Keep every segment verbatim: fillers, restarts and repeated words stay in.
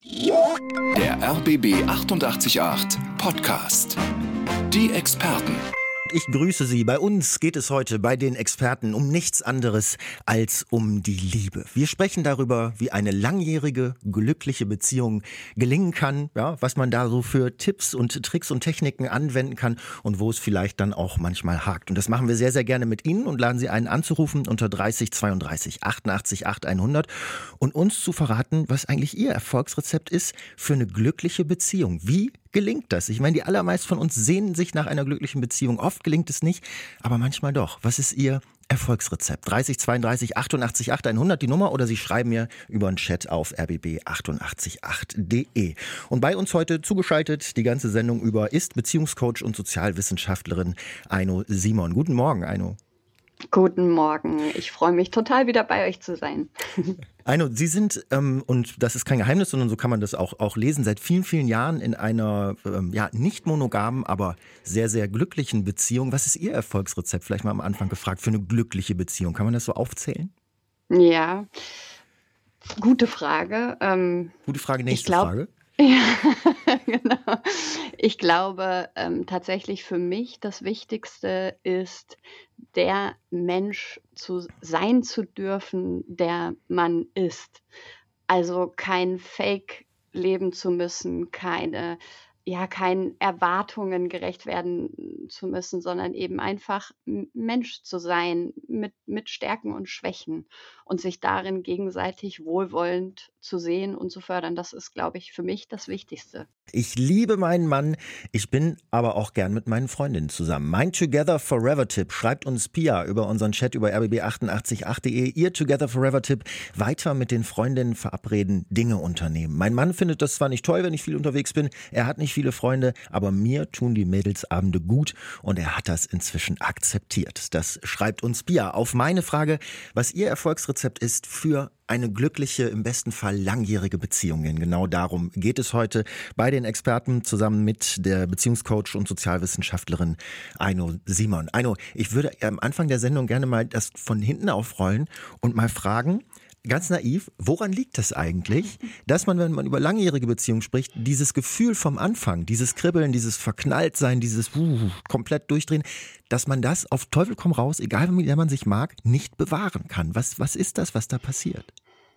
Der R B B achtundachtzig Komma acht Podcast. Die Experten. Ich grüße Sie. Bei uns geht es heute bei den Experten um nichts anderes als um die Liebe. Wir sprechen darüber, wie eine langjährige, glückliche Beziehung gelingen kann, ja, was man da so für Tipps und Tricks und Techniken anwenden kann und wo es vielleicht dann auch manchmal hakt. Und das machen wir sehr, sehr gerne mit Ihnen und laden Sie ein, anzurufen unter dreißig zweiunddreißig achtundachtzig acht hundert und uns zu verraten, was eigentlich Ihr Erfolgsrezept ist für eine glückliche Beziehung. Wie gelingt das? Ich meine, die allermeisten von uns sehnen sich nach einer glücklichen Beziehung. Oft gelingt es nicht, aber manchmal doch. Was ist Ihr Erfolgsrezept? dreißig zweiunddreißig achtundachtzig acht hundert die Nummer oder Sie schreiben mir über einen Chat auf r b b achtundachtzig acht punkt d e. Und bei uns heute zugeschaltet die ganze Sendung über ist Beziehungscoach und Sozialwissenschaftlerin Aino Simon. Guten Morgen, Aino. Guten Morgen. Ich freue mich total, wieder bei euch zu sein. Aino, Sie sind, ähm, und das ist kein Geheimnis, sondern so kann man das auch, auch lesen, seit vielen, vielen Jahren in einer ähm, ja nicht monogamen, aber sehr, sehr glücklichen Beziehung. Was ist Ihr Erfolgsrezept? Vielleicht mal am Anfang gefragt, für eine glückliche Beziehung. Kann man das so aufzählen? Ja, gute Frage. Ähm, Gute Frage, nächste glaub, Frage. Ja, genau. Ich glaube, ähm, tatsächlich für mich das Wichtigste ist, der Mensch zu sein zu dürfen, der man ist. Also kein Fake leben zu müssen, keine, ja, keinen Erwartungen gerecht werden zu müssen, sondern eben einfach M- Mensch zu sein mit, mit Stärken und Schwächen und sich darin gegenseitig wohlwollend zu sehen und zu fördern. Das ist, glaube ich, für mich das Wichtigste. Ich liebe meinen Mann, ich bin aber auch gern mit meinen Freundinnen zusammen. Mein Together Forever Tipp schreibt uns Pia über unseren Chat über r b b achtundachtzig acht punkt d e. Ihr Together Forever Tipp: weiter mit den Freundinnen verabreden, Dinge unternehmen. Mein Mann findet das zwar nicht toll, wenn ich viel unterwegs bin, er hat nicht viele Freunde, aber mir tun die Mädelsabende gut und er hat das inzwischen akzeptiert. Das schreibt uns Pia. Auf meine Frage, was Ihr Erfolgsrezept ist für eine glückliche, im besten Fall langjährige Beziehung. Genau darum geht es heute bei den Experten zusammen mit der Beziehungscoach und Sozialwissenschaftlerin Aino Simon. Aino, ich würde am Anfang der Sendung gerne mal das von hinten aufrollen und mal fragen, ganz naiv, woran liegt es eigentlich, dass man, wenn man über langjährige Beziehungen spricht, dieses Gefühl vom Anfang, dieses Kribbeln, dieses Verknalltsein, dieses uh, komplett durchdrehen, dass man das auf Teufel komm raus, egal wie man sich mag, nicht bewahren kann? Was, was ist das, was da passiert?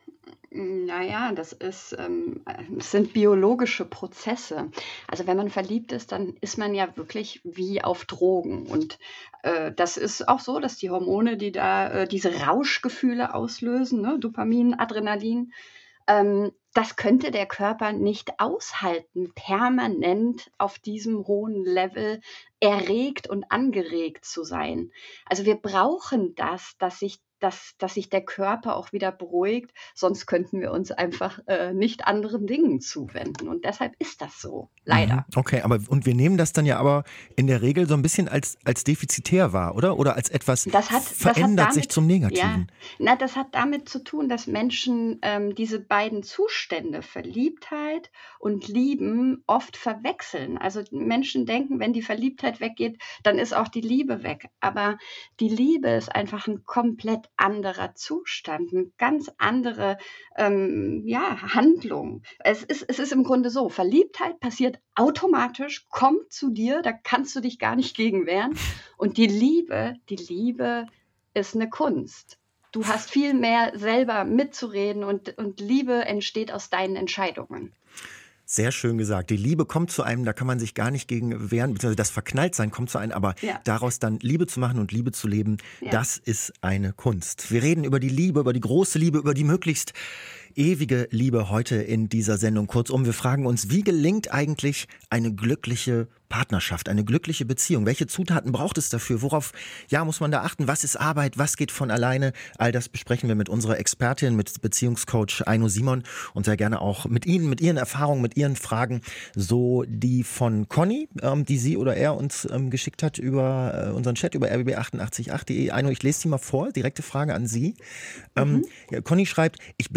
Naja, das ist, ähm, das sind biologische Prozesse. Also wenn man verliebt ist, dann ist man ja wirklich wie auf Drogen. Und äh, das ist auch so, dass die Hormone, die da äh, diese Rauschgefühle auslösen, ne, Dopamin, Adrenalin, ähm, das könnte der Körper nicht aushalten, permanent auf diesem hohen Level erregt und angeregt zu sein. Also wir brauchen das, dass sich dass, dass sich der Körper auch wieder beruhigt, sonst könnten wir uns einfach äh, nicht anderen Dingen zuwenden. Und deshalb ist das so, leider. Okay, aber und wir nehmen das dann ja aber in der Regel so ein bisschen als, als defizitär wahr, oder? Oder als etwas Das hat, verändert das hat damit, sich zum Negativen. Ja, na, das hat damit zu tun, dass Menschen ähm, diese beiden Zustände, Verliebtheit und Lieben, oft verwechseln. Also Menschen denken, wenn die Verliebtheit weggeht, dann ist auch die Liebe weg. Aber die Liebe ist einfach ein komplett anderer Zustand, eine ganz andere ähm, ja, Handlung. Es ist, es ist im Grunde so, Verliebtheit passiert automatisch, kommt zu dir, da kannst du dich gar nicht gegen wehren. Und die Liebe, die Liebe ist eine Kunst. Du hast viel mehr selber mitzureden und, und Liebe entsteht aus deinen Entscheidungen. Sehr schön gesagt. Die Liebe kommt zu einem, da kann man sich gar nicht gegen wehren, beziehungsweise das Verknalltsein kommt zu einem, aber Ja. daraus dann Liebe zu machen und Liebe zu leben, Ja. das ist eine Kunst. Wir reden über die Liebe, über die große Liebe, über die möglichst ewige Liebe heute in dieser Sendung. Kurzum, wir fragen uns, wie gelingt eigentlich eine glückliche Partnerschaft, eine glückliche Beziehung? Welche Zutaten braucht es dafür? Worauf ja, muss man da achten? Was ist Arbeit? Was geht von alleine? All das besprechen wir mit unserer Expertin, mit Beziehungscoach Aino Simon und sehr gerne auch mit Ihnen, mit Ihren Erfahrungen, mit Ihren Fragen. So die von Conny, ähm, die sie oder er uns ähm, geschickt hat über äh, unseren Chat, über r b b achtundachtzig acht punkt d e. Aino, ich lese sie mal vor, direkte Frage an Sie. Ähm, Mhm. ja, Conny schreibt, ich bin nicht gut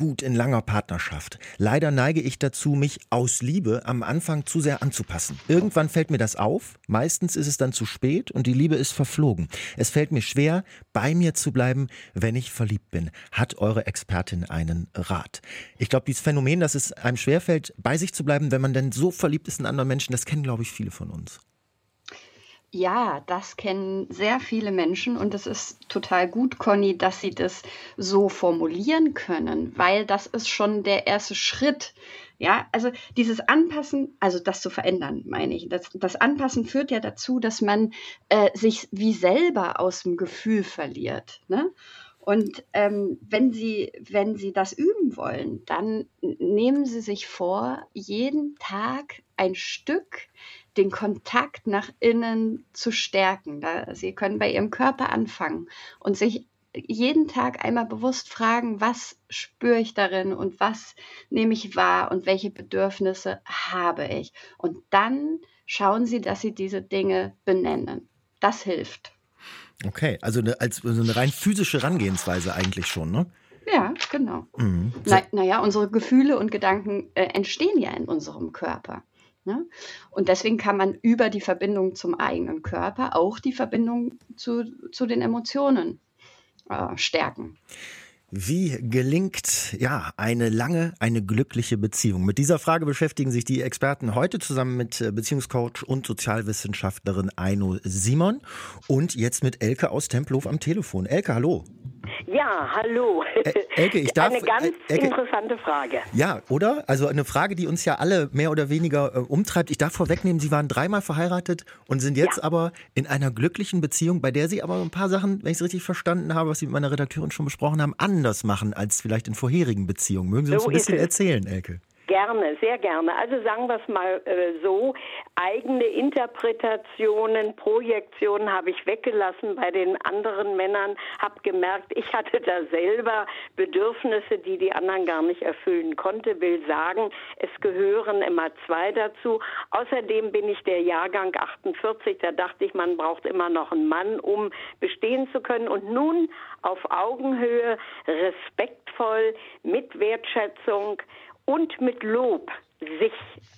gut in langer Partnerschaft. Leider neige ich dazu, mich aus Liebe am Anfang zu sehr anzupassen. Irgendwann fällt mir das auf, meistens ist es dann zu spät und die Liebe ist verflogen. Es fällt mir schwer, bei mir zu bleiben, wenn ich verliebt bin. Hat eure Expertin einen Rat? Ich glaube, dieses Phänomen, dass es einem schwerfällt, bei sich zu bleiben, wenn man denn so verliebt ist in anderen Menschen, das kennen, glaube ich, viele von uns. Ja, das kennen sehr viele Menschen und es ist total gut, Conny, dass Sie das so formulieren können, weil das ist schon der erste Schritt. Ja, also dieses Anpassen, also das zu verändern, meine ich. Das, das Anpassen führt ja dazu, dass man äh, sich wie selber aus dem Gefühl verliert, ne? Und ähm, wenn Sie, wenn Sie das üben wollen, dann nehmen Sie sich vor, jeden Tag ein Stück den Kontakt nach innen zu stärken. Da, Sie können bei Ihrem Körper anfangen und sich jeden Tag einmal bewusst fragen, was spüre ich darin und was nehme ich wahr und welche Bedürfnisse habe ich. Und dann schauen Sie, dass Sie diese Dinge benennen. Das hilft. Okay, also eine, als also eine rein physische Herangehensweise eigentlich schon, ne? Ja, genau. Mhm. Na, naja, unsere Gefühle und Gedanken äh, entstehen ja in unserem Körper. Ne? Und deswegen kann man über die Verbindung zum eigenen Körper auch die Verbindung zu, zu den Emotionen äh, stärken. Wie gelingt ja eine lange, eine glückliche Beziehung? Mit dieser Frage beschäftigen sich die Experten heute zusammen mit Beziehungscoach und Sozialwissenschaftlerin Aino Simon und jetzt mit Elke aus Tempelhof am Telefon. Elke, hallo. Ja, hallo. Ä- Elke, ich darf, eine ganz Elke, interessante Frage. Ja, oder? Also eine Frage, die uns ja alle mehr oder weniger äh, umtreibt. Ich darf vorwegnehmen, Sie waren dreimal verheiratet und sind jetzt ja. aber in einer glücklichen Beziehung, bei der Sie aber ein paar Sachen, wenn ich es richtig verstanden habe, was Sie mit meiner Redakteurin schon besprochen haben, anders machen als vielleicht in vorherigen Beziehungen. Mögen Sie uns so ein bisschen erzählen, Elke? Gerne, sehr gerne. Also sagen wir es mal äh, so, eigene Interpretationen, Projektionen habe ich weggelassen bei den anderen Männern, habe gemerkt, ich hatte da selber Bedürfnisse, die die anderen gar nicht erfüllen konnte, will sagen, es gehören immer zwei dazu. Außerdem bin ich der Jahrgang achtundvierzig, da dachte ich, man braucht immer noch einen Mann, um bestehen zu können. Und nun auf Augenhöhe, respektvoll, mit Wertschätzung und mit Lob sich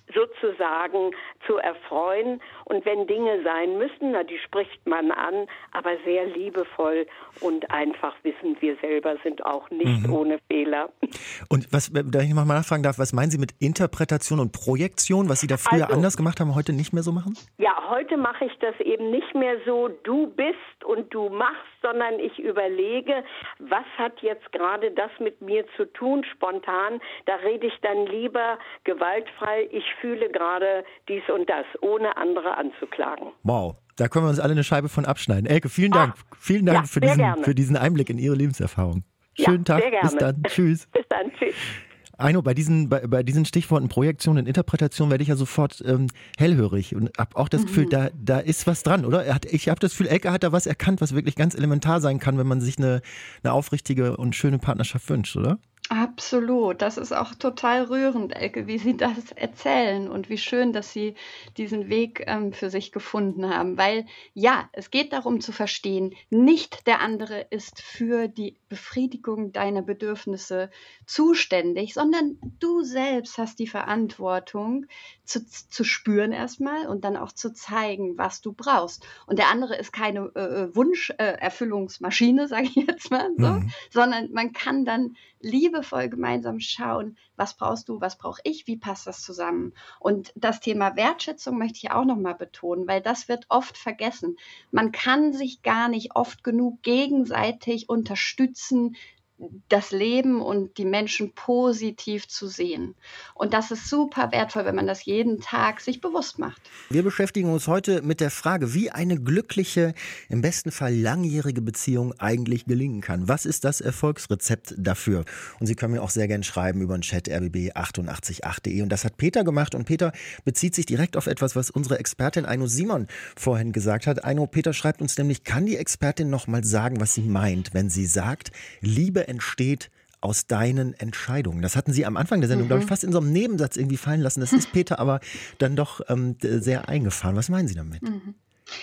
sozusagen zu erfreuen. Und wenn Dinge sein müssen, na, die spricht man an, aber sehr liebevoll und einfach wissen, wir selber sind auch nicht mhm. ohne Fehler. Und was, da ich noch mal nachfragen darf, was meinen Sie mit Interpretation und Projektion, was Sie da früher also, anders gemacht haben, heute nicht mehr so machen? Ja, heute mache ich das eben nicht mehr so, du bist und du machst, sondern ich überlege, was hat jetzt gerade das mit mir zu tun, spontan, da rede ich dann lieber gewaltfrei, ich fühle gerade dies und das, ohne andere anzuklagen. Wow, da können wir uns alle eine Scheibe von abschneiden. Elke, vielen Dank. Ah, vielen Dank ja, für, diesen, für diesen Einblick in Ihre Lebenserfahrung. Schönen ja, Tag, sehr gerne. Bis dann, tschüss. Bis dann, tschüss. Aino, bei diesen, bei, bei diesen Stichworten Projektion und Interpretation werde ich ja sofort ähm, hellhörig und habe auch das Gefühl, mhm. da, da ist was dran, oder? Er hat, ich habe das Gefühl, Elke hat da was erkannt, was wirklich ganz elementar sein kann, wenn man sich eine, eine aufrichtige und schöne Partnerschaft wünscht, oder? Absolut. Das ist auch total rührend, Elke, wie Sie das erzählen und wie schön, dass Sie diesen Weg ähm, für sich gefunden haben. Weil ja, es geht darum zu verstehen, nicht der andere ist für die Befriedigung deiner Bedürfnisse zuständig, sondern du selbst hast die Verantwortung zu, zu spüren erstmal und dann auch zu zeigen, was du brauchst. Und der andere ist keine äh, Wunscherfüllungsmaschine, äh, sage ich jetzt mal, so, mhm. sondern man kann dann liebevoll gemeinsam schauen, was brauchst du, was brauche ich, wie passt das zusammen? Und das Thema Wertschätzung möchte ich auch nochmal betonen, weil das wird oft vergessen. Man kann sich gar nicht oft genug gegenseitig unterstützen, das Leben und die Menschen positiv zu sehen. Und das ist super wertvoll, wenn man das jeden Tag sich bewusst macht. Wir beschäftigen uns heute mit der Frage, wie eine glückliche, im besten Fall langjährige Beziehung eigentlich gelingen kann. Was ist das Erfolgsrezept dafür? Und Sie können mir auch sehr gerne schreiben über den Chat r b b achtundachtzig punkt acht punkt de. Und das hat Peter gemacht. Und Peter bezieht sich direkt auf etwas, was unsere Expertin Aino Simon vorhin gesagt hat. Aino, Peter schreibt uns nämlich, kann die Expertin noch mal sagen, was sie meint, wenn sie sagt, Liebe entsteht aus deinen Entscheidungen. Das hatten Sie am Anfang der Sendung, mhm. glaube ich, fast in so einem Nebensatz irgendwie fallen lassen. Das ist Peter aber dann doch ähm, sehr eingefahren. Was meinen Sie damit? Mhm.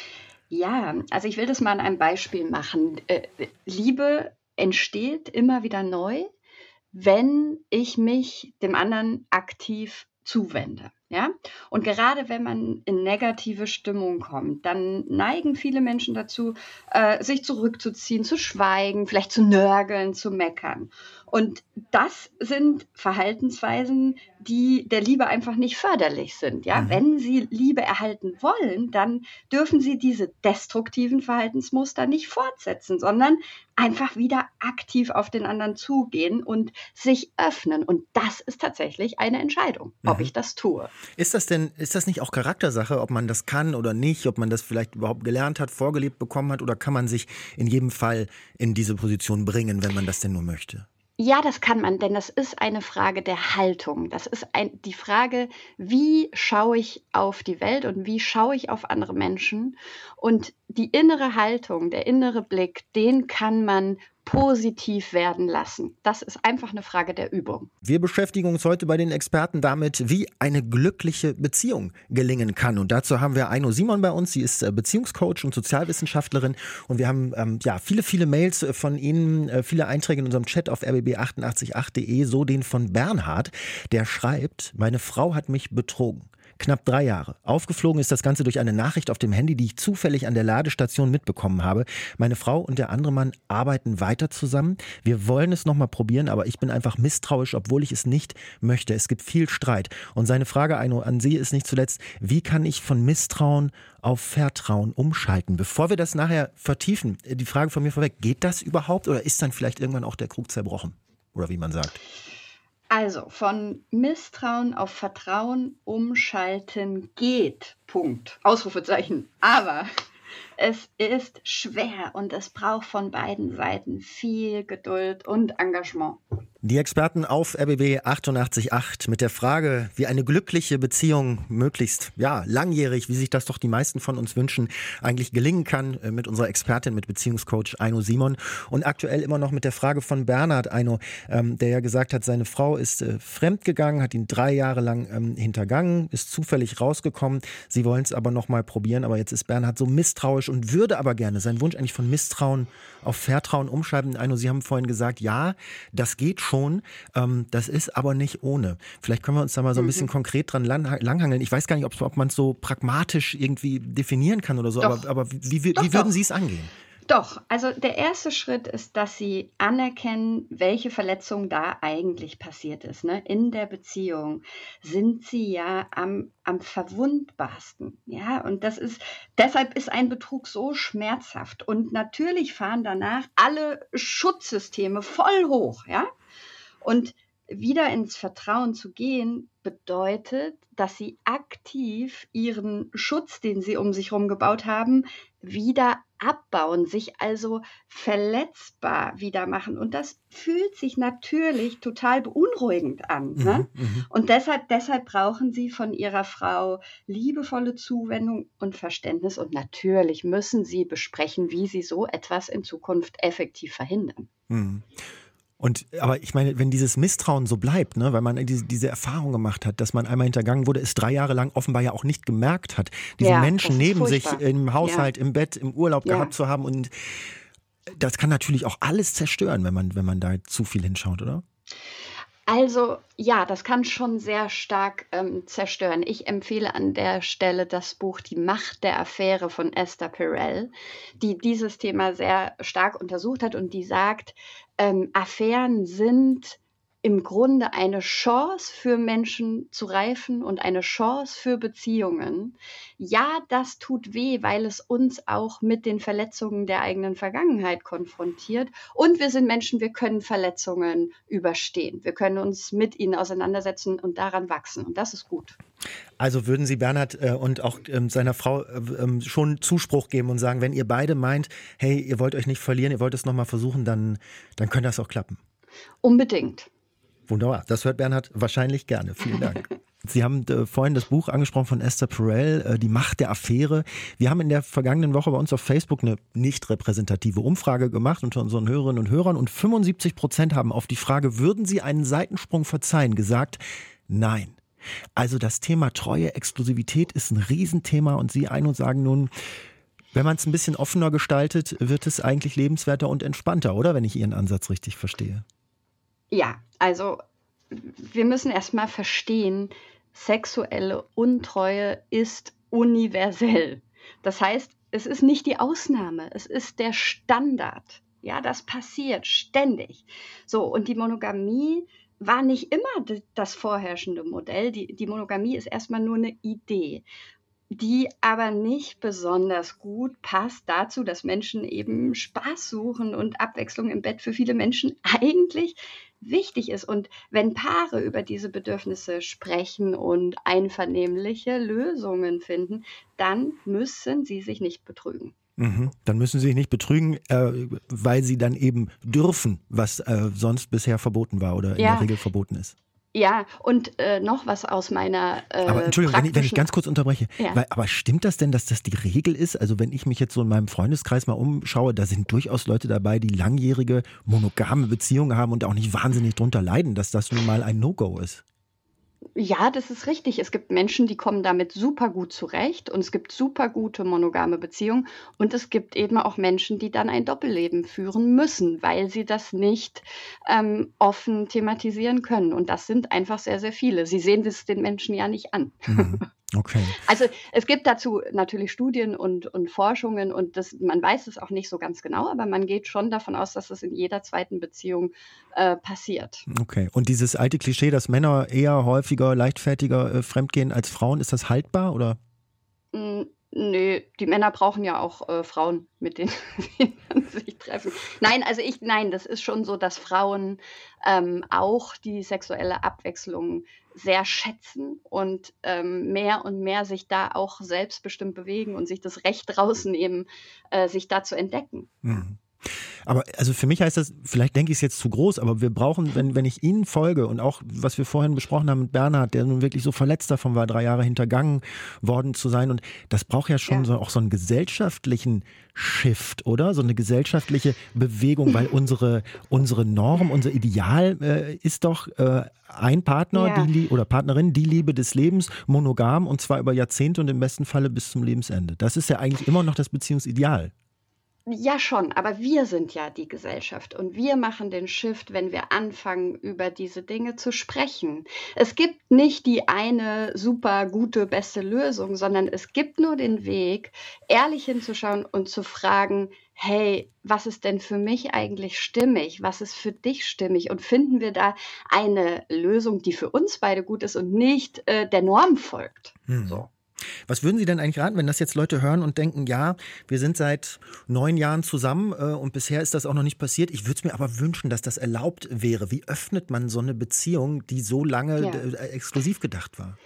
Ja, also ich will das mal an einem Beispiel machen. Äh, Liebe entsteht immer wieder neu, wenn ich mich dem anderen aktiv zuwende. Ja? Und gerade wenn man in negative Stimmung kommt, dann neigen viele Menschen dazu, äh, sich zurückzuziehen, zu schweigen, vielleicht zu nörgeln, zu meckern. Und das sind Verhaltensweisen, die der Liebe einfach nicht förderlich sind. Ja? Mhm. Wenn Sie Liebe erhalten wollen, dann dürfen Sie diese destruktiven Verhaltensmuster nicht fortsetzen, sondern einfach wieder aktiv auf den anderen zugehen und sich öffnen. Und das ist tatsächlich eine Entscheidung, ob mhm. ich das tue. Ist das denn, ist das nicht auch Charaktersache, ob man das kann oder nicht, ob man das vielleicht überhaupt gelernt hat, vorgelebt bekommen hat, oder kann man sich in jedem Fall in diese Position bringen, wenn man das denn nur möchte? Ja, das kann man, denn das ist eine Frage der Haltung. Das ist ein, die Frage, wie schaue ich auf die Welt und wie schaue ich auf andere Menschen? Und die innere Haltung, der innere Blick, den kann man positiv werden lassen. Das ist einfach eine Frage der Übung. Wir beschäftigen uns heute bei den Experten damit, wie eine glückliche Beziehung gelingen kann. Und dazu haben wir Aino Simon bei uns. Sie ist Beziehungscoach und Sozialwissenschaftlerin. Und wir haben ähm, ja viele, viele Mails von Ihnen, äh, viele Einträge in unserem Chat auf r b b achtundachtzig punkt acht punkt de. So den von Bernhard, der schreibt: Meine Frau hat mich betrogen. Knapp drei Jahre. Aufgeflogen ist das Ganze durch eine Nachricht auf dem Handy, die ich zufällig an der Ladestation mitbekommen habe. Meine Frau und der andere Mann arbeiten weiter zusammen. Wir wollen es nochmal probieren, aber ich bin einfach misstrauisch, obwohl ich es nicht möchte. Es gibt viel Streit. Und seine Frage, Aino, an Sie ist nicht zuletzt: Wie kann ich von Misstrauen auf Vertrauen umschalten? Bevor wir das nachher vertiefen, die Frage von mir vorweg: Geht das überhaupt, oder ist dann vielleicht irgendwann auch der Krug zerbrochen? Oder wie man sagt. Also, von Misstrauen auf Vertrauen umschalten geht. Punkt. Ausrufezeichen. Aber es ist schwer und es braucht von beiden Seiten viel Geduld und Engagement. Die Experten auf R B B achtundachtzig Komma acht mit der Frage, wie eine glückliche Beziehung möglichst ja, langjährig, wie sich das doch die meisten von uns wünschen, eigentlich gelingen kann, mit unserer Expertin, mit Beziehungscoach Aino Simon. Und aktuell immer noch mit der Frage von Bernhard, Aino, ähm, der ja gesagt hat, seine Frau ist äh, fremdgegangen, hat ihn drei Jahre lang ähm, hintergangen, ist zufällig rausgekommen. Sie wollen es aber noch mal probieren, aber jetzt ist Bernhard so misstrauisch und würde aber gerne seinen Wunsch eigentlich von Misstrauen auf Vertrauen umschreiben. Aino, Sie haben vorhin gesagt, ja, das geht schon, ähm, das ist aber nicht ohne. Vielleicht können wir uns da mal so ein bisschen mhm. konkret dran lang, langhangeln. Ich weiß gar nicht, ob, ob man es so pragmatisch irgendwie definieren kann oder so, doch. aber, aber wie, wie, doch, wie würden doch. Sie es angehen? Doch, also der erste Schritt ist, dass Sie anerkennen, welche Verletzung da eigentlich passiert ist. Ne? In der Beziehung sind Sie ja am, am verwundbarsten. Ja? Und das ist, deshalb ist ein Betrug so schmerzhaft. Und natürlich fahren danach alle Schutzsysteme voll hoch. Ja? Und wieder ins Vertrauen zu gehen, bedeutet, dass Sie aktiv Ihren Schutz, den Sie um sich herum gebaut haben, wieder abbauen, sich also verletzbar wieder machen. Und das fühlt sich natürlich total beunruhigend an. Mhm, ne? Mhm. Und deshalb, deshalb brauchen Sie von Ihrer Frau liebevolle Zuwendung und Verständnis. Und natürlich müssen Sie besprechen, wie Sie so etwas in Zukunft effektiv verhindern. Mhm. Und aber ich meine, wenn dieses Misstrauen so bleibt, ne, weil man diese, diese Erfahrung gemacht hat, dass man einmal hintergangen wurde, es drei Jahre lang offenbar ja auch nicht gemerkt hat, diesen ja, Menschen neben furchtbar. sich im Haushalt, ja. im Bett, im Urlaub ja. gehabt zu haben, und das kann natürlich auch alles zerstören, wenn man, wenn man da zu viel hinschaut, oder? Also ja, das kann schon sehr stark ähm, zerstören. Ich empfehle an der Stelle das Buch Die Macht der Affäre von Esther Perel, die dieses Thema sehr stark untersucht hat und die sagt, ähm, Affären sind im Grunde eine Chance für Menschen zu reifen und eine Chance für Beziehungen. Ja, das tut weh, weil es uns auch mit den Verletzungen der eigenen Vergangenheit konfrontiert. Und wir sind Menschen, wir können Verletzungen überstehen. Wir können uns mit ihnen auseinandersetzen und daran wachsen. Und das ist gut. Also würden Sie Bernhard äh, und auch ähm, seiner Frau äh, schon Zuspruch geben und sagen, wenn ihr beide meint, hey, ihr wollt euch nicht verlieren, ihr wollt es nochmal versuchen, dann, dann könnte das auch klappen? Unbedingt. Wunderbar, das hört Bernhard wahrscheinlich gerne. Vielen Dank. Sie haben äh, vorhin das Buch angesprochen von Esther Perel, äh, Die Macht der Affäre. Wir haben in der vergangenen Woche bei uns auf Facebook eine nicht repräsentative Umfrage gemacht unter unseren Hörerinnen und Hörern, und fünfundsiebzig Prozent haben auf die Frage, würden Sie einen Seitensprung verzeihen, gesagt, nein. Also das Thema Treue, Exklusivität ist ein Riesenthema, und Sie ein und sagen nun, wenn man es ein bisschen offener gestaltet, wird es eigentlich lebenswerter und entspannter, oder? Wenn ich Ihren Ansatz richtig verstehe. Ja, also wir müssen erstmal verstehen, sexuelle Untreue ist universell. Das heißt, es ist nicht die Ausnahme, es ist der Standard. Ja, das passiert ständig. So, und die Monogamie war nicht immer das vorherrschende Modell. Die, die Monogamie ist erstmal nur eine Idee, die aber nicht besonders gut passt dazu, dass Menschen eben Spaß suchen und Abwechslung im Bett für viele Menschen eigentlich wichtig ist. Und wenn Paare über diese Bedürfnisse sprechen und einvernehmliche Lösungen finden, dann müssen sie sich nicht betrügen. Mhm. Dann müssen sie sich nicht betrügen, äh, weil sie dann eben dürfen, was äh, sonst bisher verboten war oder in Ja. der Regel verboten ist. Ja, und äh, noch was aus meiner äh, Aber Entschuldigung, wenn ich, wenn ich praktischen- ganz kurz unterbreche, Ja. weil, aber stimmt das denn, dass das die Regel ist? Also wenn ich mich jetzt so in meinem Freundeskreis mal umschaue, da sind durchaus Leute dabei, die langjährige monogame Beziehungen haben und auch nicht wahnsinnig drunter leiden, dass das nun mal ein No-Go ist. Ja, das ist richtig. Es gibt Menschen, die kommen damit super gut zurecht und es gibt super gute monogame Beziehungen und es gibt eben auch Menschen, die dann ein Doppelleben führen müssen, weil sie das nicht ähm, offen thematisieren können. Und das sind einfach sehr, sehr viele. Sie sehen es den Menschen ja nicht an. Mhm. Okay. Also es gibt dazu natürlich Studien und, und Forschungen und das, man weiß es auch nicht so ganz genau, aber man geht schon davon aus, dass das in jeder zweiten Beziehung äh, passiert. Okay. Und dieses alte Klischee, dass Männer eher häufiger, leichtfertiger äh, fremdgehen als Frauen, ist das haltbar oder? Mm, Nö, die Männer brauchen ja auch äh, Frauen, mit denen sie dann sich treffen. Nein, also ich, nein, das ist schon so, dass Frauen ähm, auch die sexuelle Abwechslung sehr schätzen und ähm, mehr und mehr sich da auch selbstbestimmt bewegen und sich das Recht rausnehmen, äh, sich da zu entdecken. Mhm. Aber also für mich heißt das, vielleicht denke ich es jetzt zu groß, aber wir brauchen, wenn, wenn ich Ihnen folge und auch, was wir vorhin besprochen haben mit Bernhard, der nun wirklich so verletzt davon war, drei Jahre hintergangen worden zu sein, und das braucht ja schon Ja. so, auch so einen gesellschaftlichen Shift, oder? So eine gesellschaftliche Bewegung, weil unsere, unsere Norm, unser Ideal äh, ist doch äh, ein Partner Ja. die, Lie- oder Partnerin, die Liebe des Lebens, monogam, und zwar über Jahrzehnte und im besten Falle bis zum Lebensende. Das ist ja eigentlich immer noch das Beziehungsideal. Ja, schon, aber wir sind ja die Gesellschaft und wir machen den Shift, wenn wir anfangen, über diese Dinge zu sprechen. Es gibt nicht die eine super gute, beste Lösung, sondern es gibt nur den Weg, ehrlich hinzuschauen und zu fragen, hey, was ist denn für mich eigentlich stimmig? Was ist für dich stimmig? Und finden wir da eine Lösung, die für uns beide gut ist und nicht äh, der Norm folgt? Hm. So. Was würden Sie denn eigentlich raten, wenn das jetzt Leute hören und denken, ja, wir sind seit neun Jahren zusammen äh, und bisher ist das auch noch nicht passiert. Ich würde es mir aber wünschen, dass das erlaubt wäre. Wie öffnet man so eine Beziehung, die so lange Ja. äh, exklusiv gedacht war?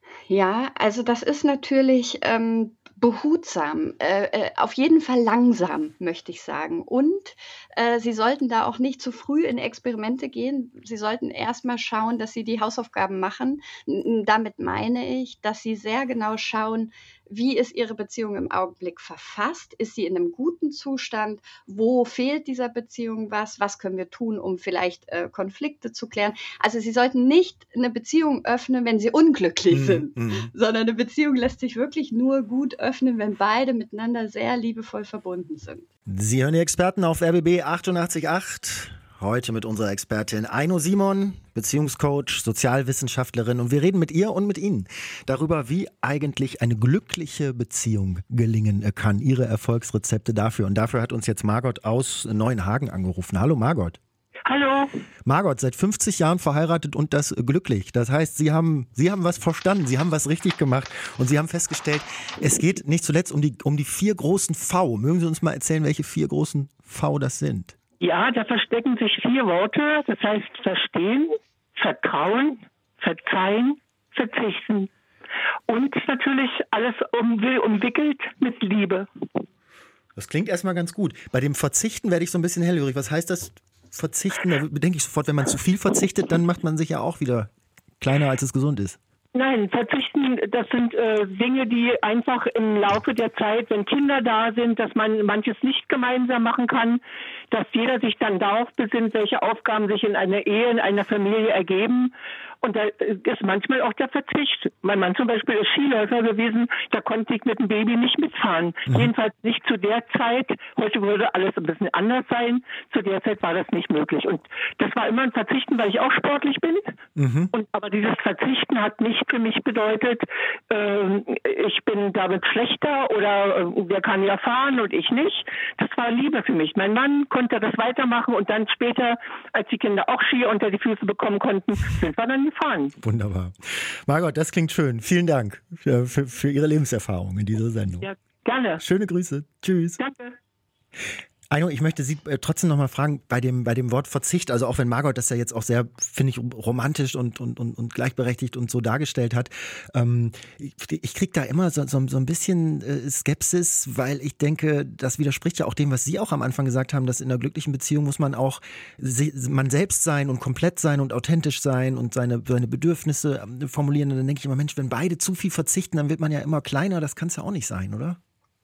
Ja, also das ist natürlich ähm, behutsam, äh, äh, auf jeden Fall langsam, möchte ich sagen. Und äh, Sie sollten da auch nicht zu früh in Experimente gehen. Sie sollten erstmal schauen, dass Sie die Hausaufgaben machen. N- Damit meine ich, dass Sie sehr genau schauen, wie ist Ihre Beziehung im Augenblick verfasst? Ist sie in einem guten Zustand? Wo fehlt dieser Beziehung was? Was können wir tun, um vielleicht äh, Konflikte zu klären? Also Sie sollten nicht eine Beziehung öffnen, wenn Sie unglücklich sind, Mhm. sondern eine Beziehung lässt sich wirklich nur gut öffnen, wenn beide miteinander sehr liebevoll verbunden sind. Sie hören die Experten auf R B B achtundachtzig Komma acht. Heute mit unserer Expertin Aino Simon, Beziehungscoach, Sozialwissenschaftlerin, und wir reden mit ihr und mit Ihnen darüber, wie eigentlich eine glückliche Beziehung gelingen kann, ihre Erfolgsrezepte dafür. Und dafür hat uns jetzt Margot aus Neuenhagen angerufen. Hallo Margot. Hallo. Margot, seit fünfzig Jahren verheiratet und das glücklich. Das heißt, Sie haben, Sie haben was verstanden, Sie haben was richtig gemacht und Sie haben festgestellt, es geht nicht zuletzt um die, um die vier großen V. Mögen Sie uns mal erzählen, welche vier großen V das sind? Ja, da verstecken sich vier Worte. Das heißt verstehen, vertrauen, verzeihen, verzichten. Und natürlich alles um, umwickelt mit Liebe. Das klingt erstmal ganz gut. Bei dem Verzichten werde ich so ein bisschen hellhörig. Was heißt das Verzichten? Da bedenke ich sofort, wenn man zu viel verzichtet, dann macht man sich ja auch wieder kleiner, als es gesund ist. Nein, verzichten, das sind äh, Dinge, die einfach im Laufe der Zeit, wenn Kinder da sind, dass man manches nicht gemeinsam machen kann, dass jeder sich dann darauf besinnt, welche Aufgaben sich in einer Ehe, in einer Familie ergeben. Und da ist manchmal auch der Verzicht. Mein Mann zum Beispiel ist Skiläufer gewesen, da konnte ich mit dem Baby nicht mitfahren. Mhm. Jedenfalls nicht zu der Zeit. Heute würde alles ein bisschen anders sein. Zu der Zeit war das nicht möglich. Und das war immer ein Verzichten, weil ich auch sportlich bin. Mhm. Und aber dieses Verzichten hat nicht für mich bedeutet, äh, ich bin damit schlechter oder äh, der kann ja fahren und ich nicht. Das war Liebe für mich. Mein Mann konnte das weitermachen und dann später, als die Kinder auch Ski unter die Füße bekommen konnten, sind wir dann gefahren. Wunderbar. Margot, das klingt schön. Vielen Dank für, für, für Ihre Lebenserfahrung in dieser Sendung. Ja, gerne. Schöne Grüße. Tschüss. Danke. Aino, ich möchte Sie äh, trotzdem noch mal fragen, bei dem, bei dem Wort Verzicht, also auch wenn Margot das ja jetzt auch sehr, finde ich, romantisch und, und, und, und gleichberechtigt und so dargestellt hat, ähm, ich, ich kriege da immer so, so, so ein bisschen äh, Skepsis, weil ich denke, das widerspricht ja auch dem, was Sie auch am Anfang gesagt haben, dass in einer glücklichen Beziehung muss man auch se- man selbst sein und komplett sein und authentisch sein und seine, seine Bedürfnisse äh, formulieren. Und dann denke ich immer, Mensch, wenn beide zu viel verzichten, dann wird man ja immer kleiner. Das kann es ja auch nicht sein, oder?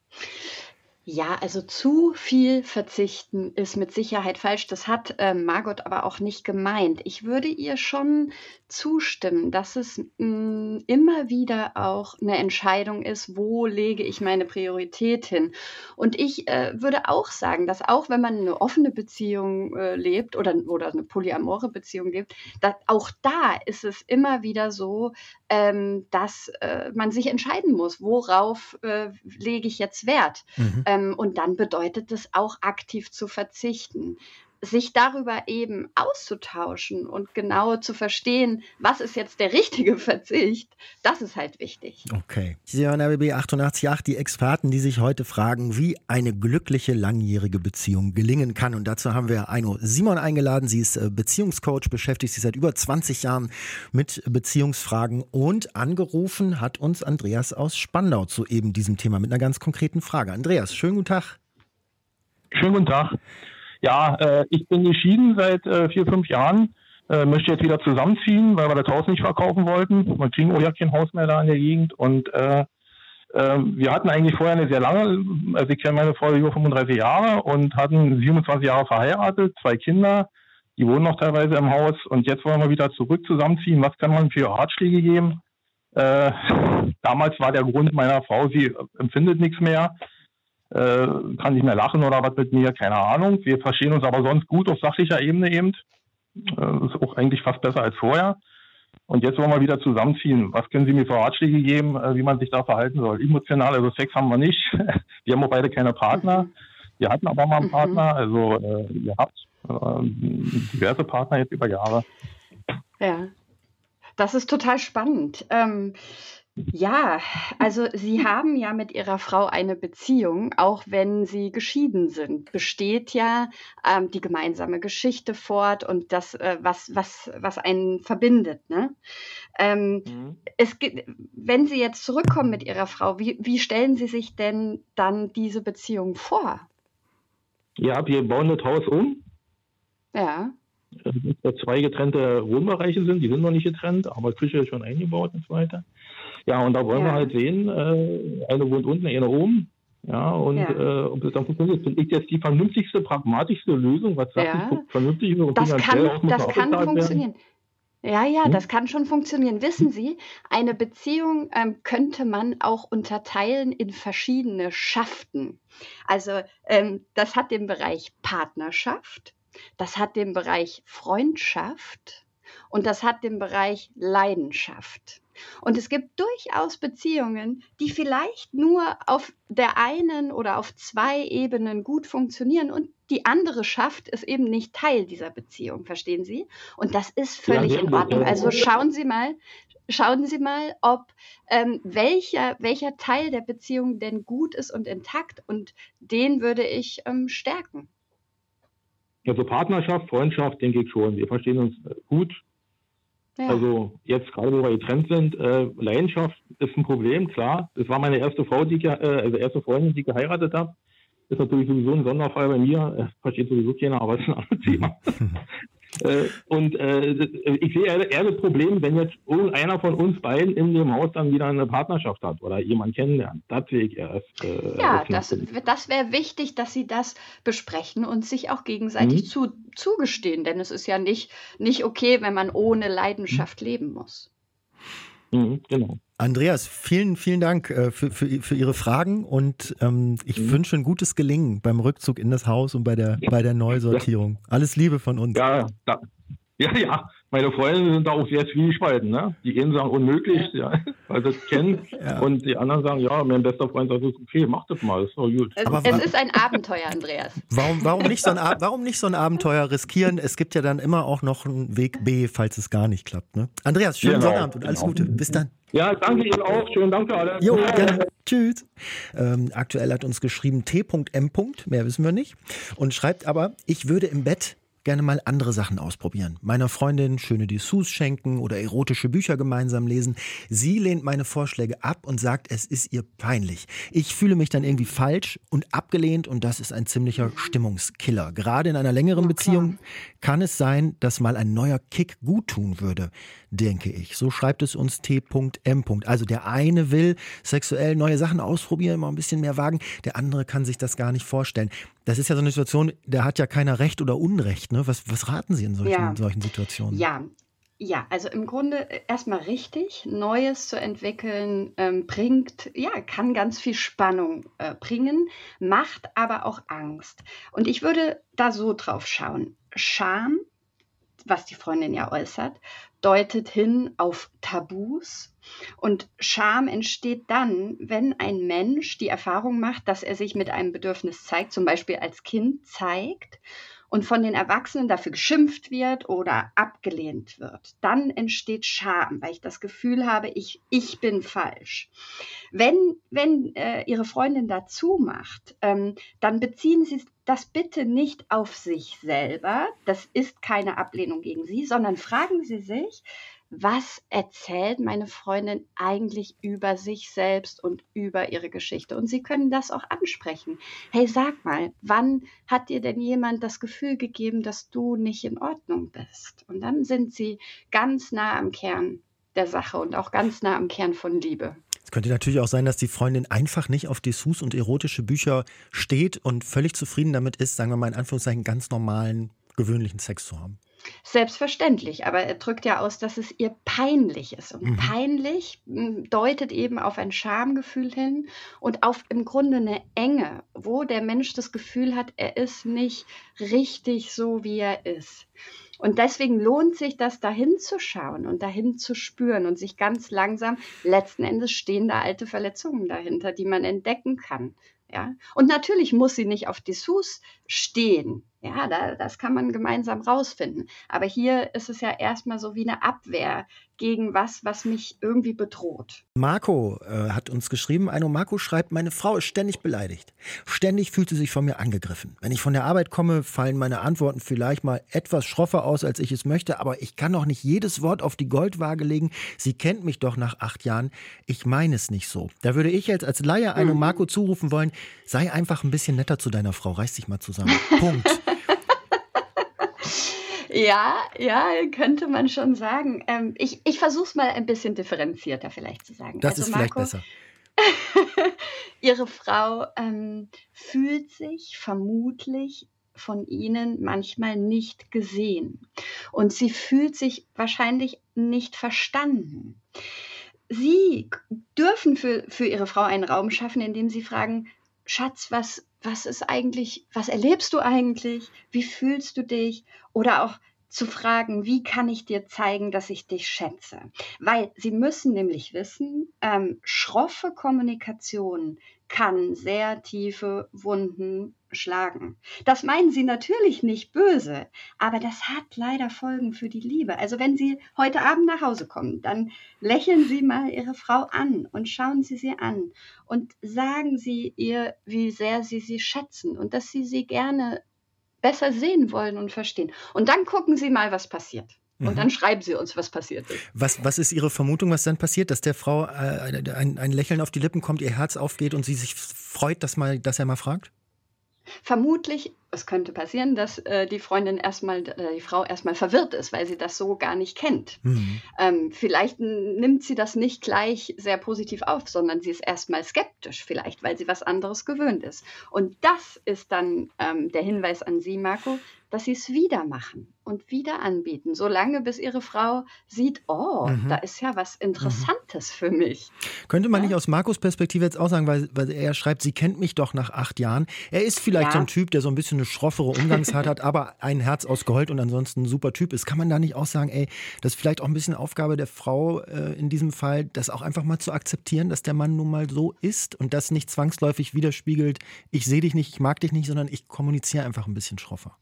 Ja, also zu viel verzichten ist mit Sicherheit falsch. Das hat äh, Margot aber auch nicht gemeint. Ich würde ihr schon zustimmen, dass es mh, immer wieder auch eine Entscheidung ist, wo lege ich meine Priorität hin. Und ich äh, würde auch sagen, dass auch wenn man eine offene Beziehung äh, lebt oder, oder eine polyamore Beziehung lebt, dass auch da ist es immer wieder so, ähm, dass äh, man sich entscheiden muss, worauf äh, lege ich jetzt Wert. Mhm. Ähm, Und dann bedeutet es auch aktiv zu verzichten. Sich darüber eben auszutauschen und genau zu verstehen, was ist jetzt der richtige Verzicht, das ist halt wichtig. Okay. Sie hören R B B achtundachtzig Komma acht, die Experten, die sich heute fragen, wie eine glückliche, langjährige Beziehung gelingen kann. Und dazu haben wir Aino Simon eingeladen. Sie ist Beziehungscoach, beschäftigt sich seit über zwanzig Jahren mit Beziehungsfragen und angerufen hat uns Andreas aus Spandau zu eben diesem Thema mit einer ganz konkreten Frage. Andreas, schönen guten Tag. Schönen guten Tag. Ja, äh, ich bin geschieden seit äh, vier, fünf Jahren, äh, möchte jetzt wieder zusammenziehen, weil wir das Haus nicht verkaufen wollten. Wir kriegen auch ja kein Haus mehr da in der Gegend und äh, äh, wir hatten eigentlich vorher eine sehr lange, also ich kenne meine Frau über fünfunddreißig Jahre und hatten siebenundzwanzig Jahre verheiratet, zwei Kinder, die wohnen noch teilweise im Haus und jetzt wollen wir wieder zurück zusammenziehen. Was kann man für Ratschläge geben? Äh, damals war der Grund meiner Frau, sie empfindet nichts mehr. Äh, kann nicht mehr lachen oder was mit mir, keine Ahnung. Wir verstehen uns aber sonst gut auf sachlicher Ebene eben. Äh, ist auch eigentlich fast besser als vorher. Und jetzt wollen wir wieder zusammenziehen. Was können Sie mir für Ratschläge geben, äh, wie man sich da verhalten soll? Emotional, also Sex haben wir nicht. Wir haben auch beide keine Partner. Wir hatten aber mal einen Partner, also äh, ihr habt äh, diverse Partner jetzt über Jahre. Ja, das ist total spannend. Ähm, Ja, also Sie haben ja mit Ihrer Frau eine Beziehung, auch wenn Sie geschieden sind. Besteht ja ähm, die gemeinsame Geschichte fort und das, äh, was, was, was einen verbindet. Ne? Ähm, mhm. es gibt, wenn Sie jetzt zurückkommen mit Ihrer Frau, wie, wie stellen Sie sich denn dann diese Beziehung vor? Ja, wir bauen das Haus um. Ja. Da zwei getrennte Wohnbereiche sind, die sind noch nicht getrennt, aber Küche ist schon eingebaut und so weiter. Ja, und da wollen ja. wir halt sehen, äh, eine wohnt unten, eine oben. Ja, und ja. Äh, ob das dann funktioniert, finde ich jetzt die vernünftigste, pragmatischste Lösung, was sagt ja. ich, vernünftig ist und das finanziell kann, auch muss das kann funktionieren. Werden. Ja, ja, hm? das kann schon funktionieren. Wissen Sie, eine Beziehung ähm, könnte man auch unterteilen in verschiedene Schaften. Also ähm, das hat den Bereich Partnerschaft, das hat den Bereich Freundschaft und das hat den Bereich Leidenschaft. Und es gibt durchaus Beziehungen, die vielleicht nur auf der einen oder auf zwei Ebenen gut funktionieren und die andere Schaft ist eben nicht Teil dieser Beziehung, verstehen Sie? Und das ist völlig ja, in Ordnung. Also schauen Sie mal, schauen Sie mal, ob ähm, welcher, welcher Teil der Beziehung denn gut ist und intakt und den würde ich ähm, stärken. Also Partnerschaft, Freundschaft, denke ich schon. Wir verstehen uns gut. Ja. Also jetzt gerade, wo wir getrennt sind, äh, Leidenschaft ist ein Problem, klar. Das war meine erste Frau, die ich, äh, also erste Freundin, die ich geheiratet habe. Ist natürlich sowieso ein Sonderfall bei mir. Äh, versteht sowieso keiner, aber es ist ein anderes Thema. Äh, und äh, ich sehe eher, eher das Problem, wenn jetzt irgendeiner von uns beiden in dem Haus dann wieder eine Partnerschaft hat oder jemanden kennenlernt. Das sehe ich erst. Äh, ja, das, das wäre wichtig, dass sie das besprechen und sich auch gegenseitig mhm. zu, zugestehen. Denn es ist ja nicht, nicht okay, wenn man ohne Leidenschaft mhm. leben muss. Mhm, genau. Andreas, vielen, vielen Dank äh, für, für, für Ihre Fragen und ähm, ich mhm. wünsche ein gutes Gelingen beim Rückzug in das Haus und bei der, bei der Neusortierung. Alles Liebe von uns. Ja, ja, ja, ja. Meine Freunde sind da auch sehr zwiespalten. Ne? Die einen sagen unmöglich, ja, weil sie es kennen. Ja. Und die anderen sagen, ja, mein bester Freund sagt, okay, mach das mal, ist doch gut. Es, Aber es ist ein Abenteuer, Andreas. Warum, warum, nicht so ein, warum nicht so ein Abenteuer riskieren? Es gibt ja dann immer auch noch einen Weg B, falls es gar nicht klappt. Ne? Andreas, schönen genau, Sonnabend und alles genau. Gute. Bis dann. Ja, danke Ihnen auch. Schönen Dank für alle. Jo, gerne. Tschüss. Ähm, aktuell hat uns geschrieben T M. Mehr wissen wir nicht. Und schreibt aber, ich würde im Bett gerne mal andere Sachen ausprobieren. Meiner Freundin schöne Dessous schenken oder erotische Bücher gemeinsam lesen. Sie lehnt meine Vorschläge ab und sagt, es ist ihr peinlich. Ich fühle mich dann irgendwie falsch und abgelehnt und das ist ein ziemlicher Stimmungskiller. Gerade in einer längeren ja, Beziehung kann es sein, dass mal ein neuer Kick gut tun würde, denke ich. So schreibt es uns T M. Also der eine will sexuell neue Sachen ausprobieren, mal ein bisschen mehr wagen. Der andere kann sich das gar nicht vorstellen. Das ist ja so eine Situation, da hat ja keiner Recht oder Unrecht. Ne? Was, was raten Sie in solchen, ja. solchen Situationen? Ja. Ja, also im Grunde erstmal richtig. Neues zu entwickeln ähm, bringt, ja, kann ganz viel Spannung äh, bringen, macht aber auch Angst. Und ich würde da so drauf schauen. Scham, was die Freundin ja äußert, deutet hin auf Tabus. Und Scham entsteht dann, wenn ein Mensch die Erfahrung macht, dass er sich mit einem Bedürfnis zeigt, zum Beispiel als Kind zeigt, und von den Erwachsenen dafür geschimpft wird oder abgelehnt wird. Dann entsteht Scham, weil ich das Gefühl habe, ich, ich bin falsch. Wenn, wenn äh, Ihre Freundin dazu macht, ähm, dann beziehen Sie das bitte nicht auf sich selber. Das ist keine Ablehnung gegen Sie, sondern fragen Sie sich, was erzählt meine Freundin eigentlich über sich selbst und über ihre Geschichte? Und Sie können das auch ansprechen. Hey, sag mal, wann hat dir denn jemand das Gefühl gegeben, dass du nicht in Ordnung bist? Und dann sind Sie ganz nah am Kern der Sache und auch ganz nah am Kern von Liebe. Es könnte natürlich auch sein, dass die Freundin einfach nicht auf Dessous und erotische Bücher steht und völlig zufrieden damit ist, sagen wir mal in Anführungszeichen, ganz normalen, gewöhnlichen Sex zu haben. Selbstverständlich, aber er drückt ja aus, dass es ihr peinlich ist. Und mhm. peinlich deutet eben auf ein Schamgefühl hin und auf im Grunde eine Enge, wo der Mensch das Gefühl hat, er ist nicht richtig so, wie er ist. Und deswegen lohnt sich das, dahin zu schauen und dahin zu spüren und sich ganz langsam, letzten Endes stehen da alte Verletzungen dahinter, die man entdecken kann. Ja? Und natürlich muss sie nicht auf Dessous stehen. Ja, da, das kann man gemeinsam rausfinden. Aber hier ist es ja erstmal so wie eine Abwehr gegen was, was mich irgendwie bedroht. Marco äh, hat uns geschrieben, Aino Marco schreibt, meine Frau ist ständig beleidigt. Ständig fühlt sie sich von mir angegriffen. Wenn ich von der Arbeit komme, fallen meine Antworten vielleicht mal etwas schroffer aus, als ich es möchte, aber ich kann doch nicht jedes Wort auf die Goldwaage legen. Sie kennt mich doch nach acht Jahren. Ich meine es nicht so. Da würde ich jetzt als Laie Aino mhm. Marco zurufen wollen, sei einfach ein bisschen netter zu deiner Frau, reiß dich mal zusammen. Punkt. Ja, ja, könnte man schon sagen. Ähm, ich ich versuche es mal ein bisschen differenzierter vielleicht zu sagen. Das also ist vielleicht Marco, besser. Ihre Frau ähm, fühlt sich vermutlich von Ihnen manchmal nicht gesehen. Und sie fühlt sich wahrscheinlich nicht verstanden. Sie dürfen für, für Ihre Frau einen Raum schaffen, indem Sie fragen, Schatz, was, was ist eigentlich, was erlebst du eigentlich? Wie fühlst du dich? Oder auch zu fragen, wie kann ich dir zeigen, dass ich dich schätze? Weil Sie müssen nämlich wissen, ähm, schroffe Kommunikation kann sehr tiefe Wunden schlagen. Das meinen Sie natürlich nicht böse, aber das hat leider Folgen für die Liebe. Also wenn Sie heute Abend nach Hause kommen, dann lächeln Sie mal Ihre Frau an und schauen Sie sie an und sagen Sie ihr, wie sehr Sie sie schätzen und dass Sie sie gerne besser sehen wollen und verstehen. Und dann gucken Sie mal, was passiert. Und mhm. dann schreiben Sie uns, was passiert ist. Was, was ist Ihre Vermutung, was dann passiert? Dass der Frau äh, ein, ein Lächeln auf die Lippen kommt, ihr Herz aufgeht und sie sich freut, dass, mal, dass er mal fragt? Vermutlich, es könnte passieren, dass äh, die Freundin erstmal, äh, die Frau erstmal verwirrt ist, weil sie das so gar nicht kennt. Mhm. Ähm, vielleicht nimmt sie das nicht gleich sehr positiv auf, sondern sie ist erstmal skeptisch, vielleicht, weil sie was anderes gewöhnt ist. Und das ist dann ähm, der Hinweis an Sie, Marco, dass sie es wieder machen und wieder anbieten, solange bis ihre Frau sieht, oh, mhm. da ist ja was Interessantes mhm. für mich. Könnte man ja? nicht aus Marcos Perspektive jetzt auch sagen, weil, weil er schreibt, sie kennt mich doch nach acht Jahren. Er ist vielleicht ja. so ein Typ, der so ein bisschen eine schroffere Umgangsart hat, aber ein Herz aus Gold und ansonsten ein super Typ ist. Kann man da nicht auch sagen, ey, das ist vielleicht auch ein bisschen Aufgabe der Frau äh, in diesem Fall, das auch einfach mal zu akzeptieren, dass der Mann nun mal so ist und das nicht zwangsläufig widerspiegelt, ich sehe dich nicht, ich mag dich nicht, sondern ich kommuniziere einfach ein bisschen schroffer.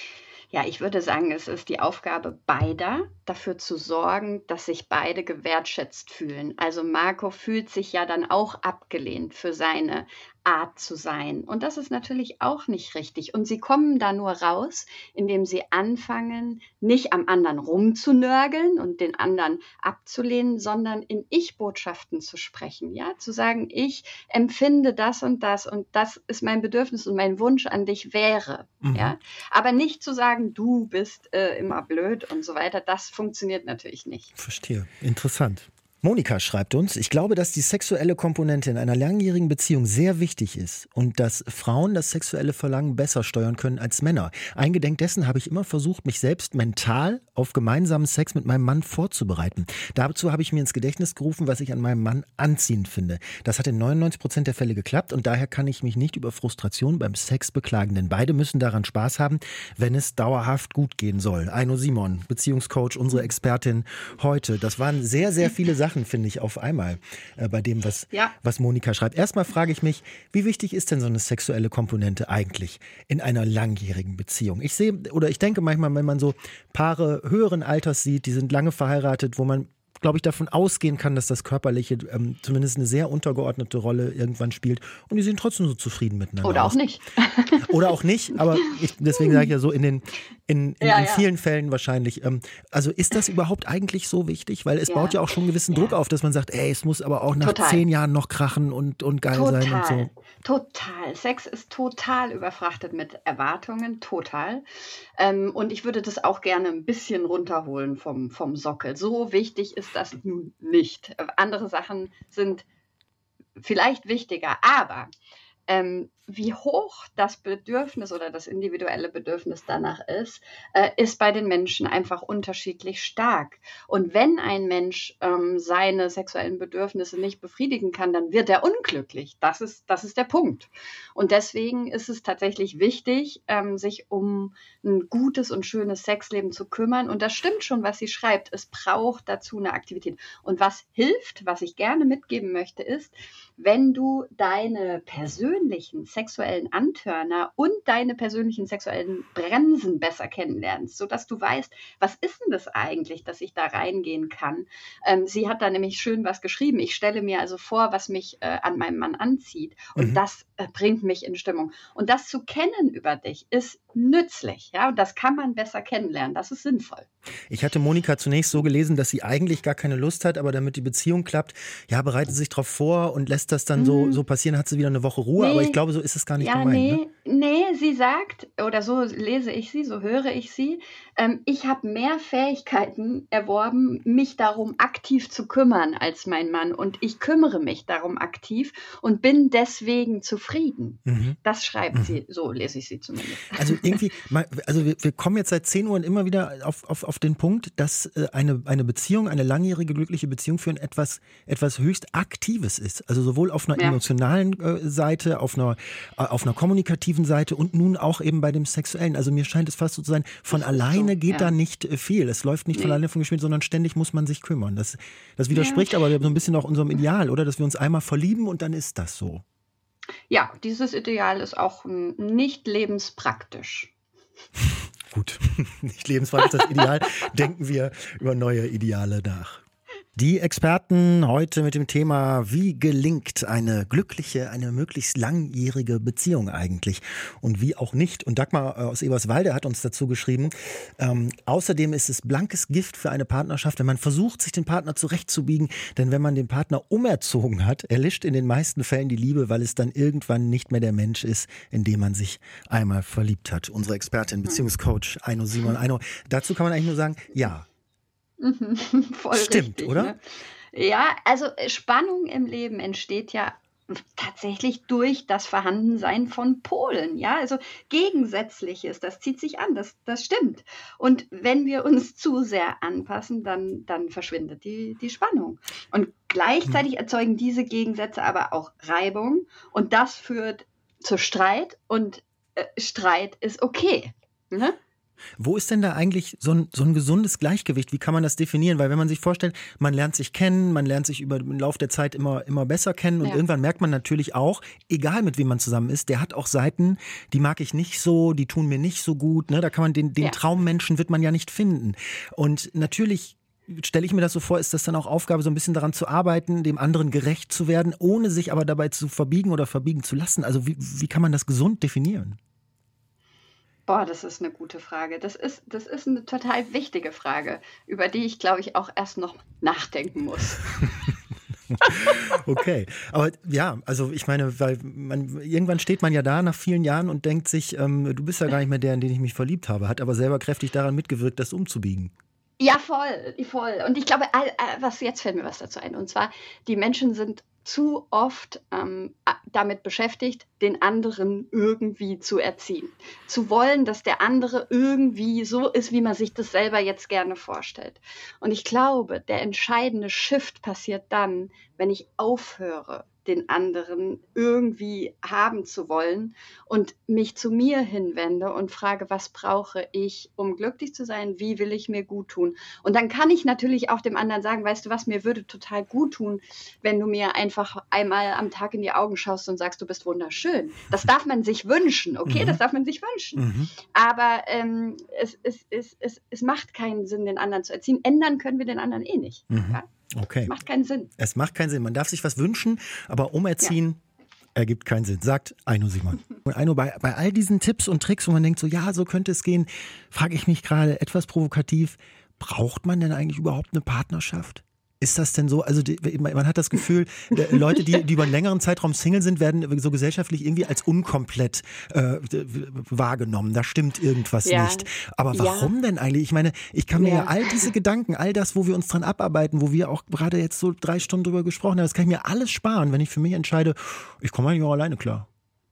Ja, ich würde sagen, es ist die Aufgabe beider, dafür zu sorgen, dass sich beide gewertschätzt fühlen. Also Marco fühlt sich ja dann auch abgelehnt für seine Art zu sein. Und das ist natürlich auch nicht richtig. Und sie kommen da nur raus, indem sie anfangen, nicht am anderen rumzunörgeln und den anderen abzulehnen, sondern in Ich-Botschaften zu sprechen. Ja, zu sagen, ich empfinde das und das und das ist mein Bedürfnis und mein Wunsch an dich wäre. Mhm. Ja, aber nicht zu sagen, du bist äh, immer blöd und so weiter. Das funktioniert natürlich nicht. Verstehe. Interessant. Monika schreibt uns, ich glaube, dass die sexuelle Komponente in einer langjährigen Beziehung sehr wichtig ist und dass Frauen das sexuelle Verlangen besser steuern können als Männer. Eingedenk dessen habe ich immer versucht, mich selbst mental auf gemeinsamen Sex mit meinem Mann vorzubereiten. Dazu habe ich mir ins Gedächtnis gerufen, was ich an meinem Mann anziehend finde. Das hat in neunundneunzig Prozent der Fälle geklappt und daher kann ich mich nicht über Frustration beim Sex beklagen, denn beide müssen daran Spaß haben, wenn es dauerhaft gut gehen soll. Aino Simon, Beziehungscoach, unsere Expertin heute. Das waren sehr, sehr viele Sachen, finde ich, auf einmal äh, bei dem, was, ja. was Monika schreibt. Erstmal frage ich mich, wie wichtig ist denn so eine sexuelle Komponente eigentlich in einer langjährigen Beziehung? Ich sehe, oder ich denke manchmal, wenn man so Paare höheren Alters sieht, die sind lange verheiratet, wo man, glaube ich, davon ausgehen kann, dass das Körperliche ähm, zumindest eine sehr untergeordnete Rolle irgendwann spielt und die sind trotzdem so zufrieden miteinander. Oder auch nicht. Oder auch nicht, aber ich, deswegen sage ich ja so in den in, in, ja, in ja. vielen Fällen wahrscheinlich. Ähm, also ist das überhaupt eigentlich so wichtig? Weil es ja. baut ja auch schon einen gewissen ja. Druck auf, dass man sagt, ey, es muss aber auch nach total. zehn Jahren noch krachen und, und geil total. sein und so. Total. Sex ist total überfrachtet mit Erwartungen, total. Ähm, und ich würde das auch gerne ein bisschen runterholen vom, vom Sockel. So wichtig ist das nun nicht. Andere Sachen sind vielleicht wichtiger, aber ähm, wie hoch das Bedürfnis oder das individuelle Bedürfnis danach ist, äh, ist bei den Menschen einfach unterschiedlich stark. Und wenn ein Mensch ähm, seine sexuellen Bedürfnisse nicht befriedigen kann, dann wird er unglücklich. Das ist, das ist der Punkt. Und deswegen ist es tatsächlich wichtig, ähm, sich um ein gutes und schönes Sexleben zu kümmern. Und das stimmt schon, was sie schreibt. Es braucht dazu eine Aktivität. Und was hilft, was ich gerne mitgeben möchte, ist, wenn du deine persönlichen sexuellen Antörner und deine persönlichen sexuellen Bremsen besser kennenlernst, sodass du weißt, was ist denn das eigentlich, dass ich da reingehen kann. Ähm, sie hat da nämlich schön was geschrieben. Ich stelle mir also vor, was mich äh, an meinem Mann anzieht und mhm. das äh, bringt mich in Stimmung. Und das zu kennen über dich ist nützlich, ja, und das kann man besser kennenlernen. Das ist sinnvoll. Ich hatte Monika zunächst so gelesen, dass sie eigentlich gar keine Lust hat, aber damit die Beziehung klappt, ja, bereitet sich darauf vor und lässt das dann mhm. so, so passieren, hat sie wieder eine Woche Ruhe, nee. aber ich glaube, so ist es gar nicht ja, gemeint. Nee, ne? nee, sie sagt, oder so lese ich sie, so höre ich sie, ähm, ich habe mehr Fähigkeiten erworben, mich darum aktiv zu kümmern als mein Mann und ich kümmere mich darum aktiv und bin deswegen zufrieden. Mhm. Das schreibt mhm. sie, so lese ich sie zumindest. Also irgendwie, also wir, wir kommen jetzt seit zehn Uhr immer wieder auf, auf, auf den Punkt, dass eine, eine Beziehung, eine langjährige glückliche Beziehung führen etwas, etwas höchst Aktives ist. Also sowohl auf einer ja. emotionalen äh, Seite, auf einer, äh, auf einer kommunikativen Seite und nun auch eben bei dem Sexuellen. Also mir scheint es fast so zu sein, von alleine so, geht ja. da nicht äh, viel. Es läuft nicht nee. von alleine von Geschmied, sondern ständig muss man sich kümmern. Das, das widerspricht ja. aber so ein bisschen auch unserem Ideal, oder? Dass wir uns einmal verlieben und dann ist das so. Ja, dieses Ideal ist auch nicht lebenspraktisch. Gut, nicht lebenspraktisch das Ideal. Denken wir über neue Ideale nach. Die Experten heute mit dem Thema, wie gelingt eine glückliche, eine möglichst langjährige Beziehung eigentlich und wie auch nicht. Und Dagmar aus Eberswalde hat uns dazu geschrieben, ähm, außerdem ist es blankes Gift für eine Partnerschaft, wenn man versucht, sich den Partner zurechtzubiegen, denn wenn man den Partner umerzogen hat, erlischt in den meisten Fällen die Liebe, weil es dann irgendwann nicht mehr der Mensch ist, in den man sich einmal verliebt hat. Unsere Expertin, Beziehungscoach Aino Simon. Aino, dazu kann man eigentlich nur sagen, ja. Mhm, voll Stimmt, richtig, oder? Ne? Ja, also Spannung im Leben entsteht ja tatsächlich durch das Vorhandensein von Polen. Ja, also Gegensätzliches, das zieht sich an, das, das stimmt. Und wenn wir uns zu sehr anpassen, dann, dann verschwindet die, die Spannung. Und gleichzeitig erzeugen diese Gegensätze aber auch Reibung und das führt zu Streit und äh, Streit ist okay. Ne? Wo ist denn da eigentlich so ein, so ein gesundes Gleichgewicht? Wie kann man das definieren? Weil wenn man sich vorstellt, man lernt sich kennen, man lernt sich über den Lauf der Zeit immer, immer besser kennen und Ja. irgendwann merkt man natürlich auch, egal mit wem man zusammen ist, der hat auch Seiten, die mag ich nicht so, die tun mir nicht so gut. Ne? Da kann man den, den Ja. Traummenschen wird man ja nicht finden. Und natürlich stelle ich mir das so vor, ist das dann auch Aufgabe, so ein bisschen daran zu arbeiten, dem anderen gerecht zu werden, ohne sich aber dabei zu verbiegen oder verbiegen zu lassen. Also wie, wie kann man das gesund definieren? Boah, das ist eine gute Frage. Das ist, das ist eine total wichtige Frage, über die ich, glaube ich, auch erst noch nachdenken muss. Okay, aber ja, also ich meine, weil man, irgendwann steht man ja da nach vielen Jahren und denkt sich, ähm, du bist ja gar nicht mehr der, in den ich mich verliebt habe, hat aber selber kräftig daran mitgewirkt, das umzubiegen. Ja, voll, voll. Und ich glaube, all, all- was jetzt fällt mir was dazu ein. Und zwar, die Menschen sind zu oft ähm, a- damit beschäftigt, den anderen irgendwie zu erziehen. Zu wollen, dass der andere irgendwie so ist, wie man sich das selber jetzt gerne vorstellt. Und ich glaube, der entscheidende Shift passiert dann, wenn ich aufhöre, den anderen irgendwie haben zu wollen und mich zu mir hinwende und frage, was brauche ich, um glücklich zu sein? Wie will ich mir gut tun? Und dann kann ich natürlich auch dem anderen sagen, weißt du was, mir würde total gut tun, wenn du mir einfach einmal am Tag in die Augen schaust und sagst, du bist wunderschön. Das darf man sich wünschen, okay? Mhm. Das darf man sich wünschen. Mhm. Aber ähm, es, es, es, es, es macht keinen Sinn, den anderen zu erziehen. Ändern können wir den anderen eh nicht. Mhm. Ja? Okay. Macht keinen Sinn. Es macht keinen Sinn. Man darf sich was wünschen, aber umerziehen ergibt keinen Sinn, sagt Aino Simon. Und Aino, bei, bei all diesen Tipps und Tricks, wo man denkt, so ja, so könnte es gehen, frage ich mich gerade etwas provokativ, braucht man denn eigentlich überhaupt eine Partnerschaft? Ist das denn so, also die, man hat das Gefühl, äh, Leute, die, die über einen längeren Zeitraum Single sind, werden so gesellschaftlich irgendwie als unkomplett äh, wahrgenommen. Da stimmt irgendwas Ja. nicht. Aber Ja. warum denn eigentlich? Ich meine, ich kann mir ja. Ja. all diese Gedanken, all das, wo wir uns dran abarbeiten, wo wir auch gerade jetzt so drei Stunden drüber gesprochen haben, das kann ich mir alles sparen, wenn ich für mich entscheide, ich komme eigentlich auch alleine klar.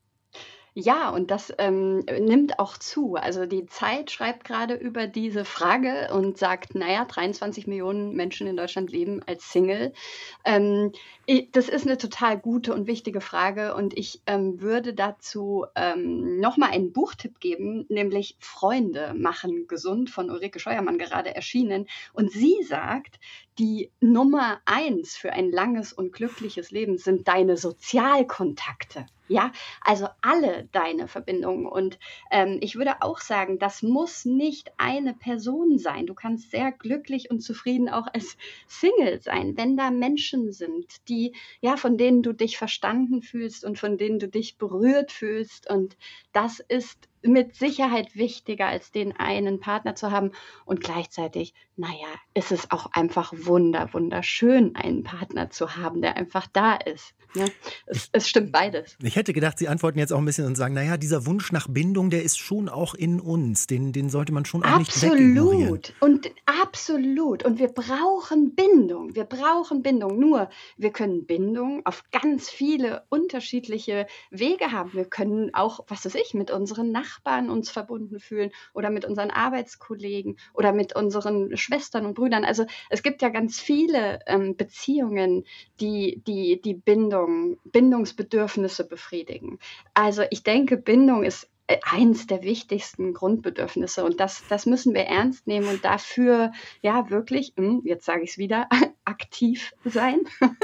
Ja, und das ähm, nimmt auch zu. Also die Zeit schreibt gerade über diese Frage und sagt, naja, dreiundzwanzig Millionen Menschen in Deutschland leben als Single. Ähm, ich, das ist eine total gute und wichtige Frage und ich ähm, würde dazu ähm, nochmal einen Buchtipp geben, nämlich Freunde machen gesund von Ulrike Scheuermann, gerade erschienen. Und sie sagt, die Nummer eins für ein langes und glückliches Leben sind deine Sozialkontakte. Ja, also alle deine Verbindungen. Und ähm, ich würde auch sagen, das muss nicht eine Person sein. Du kannst sehr glücklich und zufrieden auch als Single sein, wenn da Menschen sind, die, ja, von denen du dich verstanden fühlst und von denen du dich berührt fühlst. Und das ist mit Sicherheit wichtiger, als den einen Partner zu haben. Und gleichzeitig, naja, ist es auch einfach wunder, wunderschön, einen Partner zu haben, der einfach da ist. Ne? Es, es stimmt beides. Ich hätte gedacht, Sie antworten jetzt auch ein bisschen und sagen, naja, dieser Wunsch nach Bindung, der ist schon auch in uns. Den, den sollte man schon auch nicht wegignorieren. Absolut. Und absolut. Und wir brauchen Bindung. Wir brauchen Bindung. Nur, wir können Bindung auf ganz viele unterschiedliche Wege haben. Wir können auch, was weiß ich, mit unseren Nachbarn uns verbunden fühlen oder mit unseren Arbeitskollegen oder mit unseren Schwestern und Brüdern. Also es gibt ja ganz viele ähm, Beziehungen, die die, die Bindung, Bindungsbedürfnisse befriedigen. Also ich denke, Bindung ist eins der wichtigsten Grundbedürfnisse und das, das müssen wir ernst nehmen und dafür ja wirklich, jetzt sage ich es wieder, aktiv sein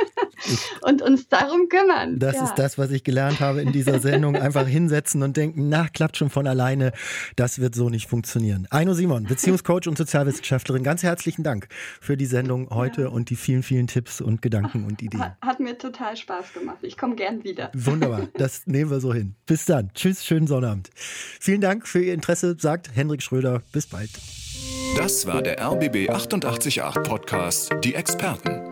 und uns darum kümmern. Das ja. ist das, was ich gelernt habe in dieser Sendung. Einfach hinsetzen und denken, na, klappt schon von alleine. Das wird so nicht funktionieren. Aino Simon, Beziehungscoach und Sozialwissenschaftlerin, ganz herzlichen Dank für die Sendung heute ja. und die vielen, vielen Tipps und Gedanken und Ideen. Hat, hat mir total Spaß gemacht. Ich komme gern wieder. Wunderbar, das nehmen wir so hin. Bis dann. Tschüss, schönen Sonnabend. Vielen Dank für Ihr Interesse, sagt Hendrik Schröder. Bis bald. Das war der R B B achtundachtzig Komma acht Podcast Die Experten.